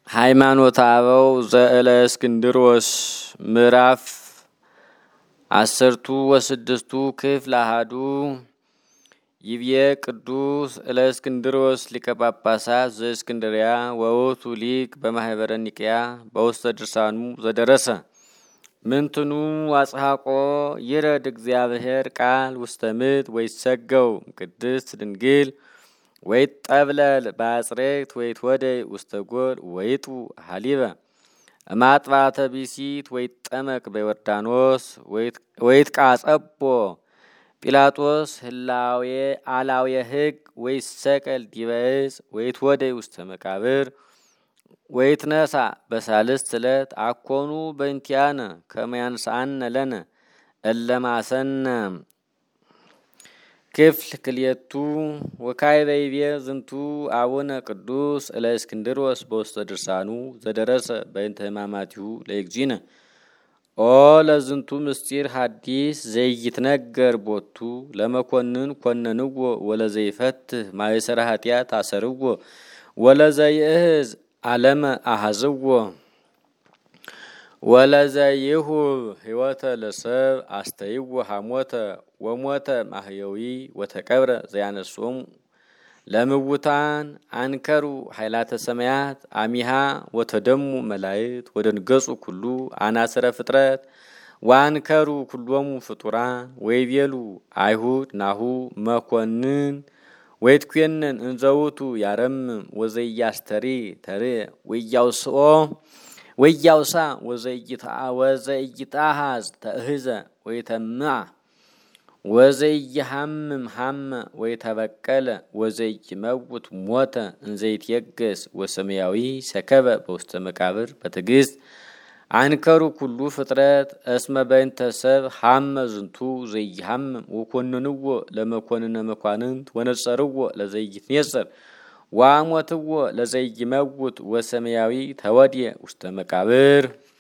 ሃይማኖተ አበው ዘእለእስክንድሮስ ምዕራፍ 10 ክፍል አሐዱ ይብየ ቅዱስ እለእስክንድሮስ ሊቀ ጳጳሳት ዘእስክንድርያ ወውቱ ሊቅ በማህበረ ኒቅያ በውስተ ድርሳኑ ዘደረሰ ምንትኑ አጽሐቆ ይረድ እግዚአብሔር ቃል ውስተ ምድር ወይሰገው ቅድስት ድንግል ወይጠብለል ባጽሬት ወይትወደይ ውስተ ጎል ወይጡ ሐሊበ ማጥባተ ቢሲት ወይጠመቅ በዮርዳኖስ ወይትቃጸቦ ጲላጦስ ህላዌ አላውየ ሕግ ወይሰቀል ዲበ ዕፅ ወይትወደይ ውስተ መቃብር ወይትነሳ በሳልስት ዕለት አኮኑ በእንቲአነ ከመ ያንሳአነ ለነ እለማሰነ ክፍል ክልኤቱ ወካዕበ ይቤ ዝንቱ አቡነ ቅዱስ እለእስክንድሮስ በውስተ ድርሳኑ ዘደረሰ በእንተ ሕማማቲሁ ለእግዚእነ ኦ ለዝንቱ ምስጢር ሐዲስ ዘይትነገር ቦቱ ለመኮንን ኮነንዎ ወለዘይፈትህ ማእሰረ ኃጢአት አሰርዎ ወለዘይእህዝ ዓለመ አሐዝዎ ወለዘይሁብ ሕይወተ ለሰብ አስተይዎ ሐሞተ ወሞተ ማህየዊ ወተቀብረ ዘያነሶሙ ለምውታን አንከሩ ኃይላተ ሰማያት አሚሃ ወተደሙ መላእክት ወደንገጹ ኩሉ አናስረ ፍጥረት ዋንከሩ ኩሎሙ ፍጡራን ወይቤሉ አይሁድ ናሁ መኮንን ወይትኩነን እንዘውቱ ያረምም ወዘያስተሪ ተሬ ወያውስኦ ወያውሳ ወዘይታሃዝ ተእህዘ ወይተምዓ ወዘይሐምም ሐመ ወይተበቀለ ወዘይመውት ሞተ እንዘይትየገስ ወሰማያዊ ሰከበ በውስተ መቃብር በትዕግስት አንከሩ ኩሉ ፍጥረት እስመ በእንተ ሰብ ሐመ ዝንቱ ዘይሐምም ወኮንንዎ ለመኮንነ መኳንንት ወነጸርዎ ለዘይትኔጸር ዋሞትዎ ለዘይመውት ወሰማያዊ ተወድየ ውስተ መቃብር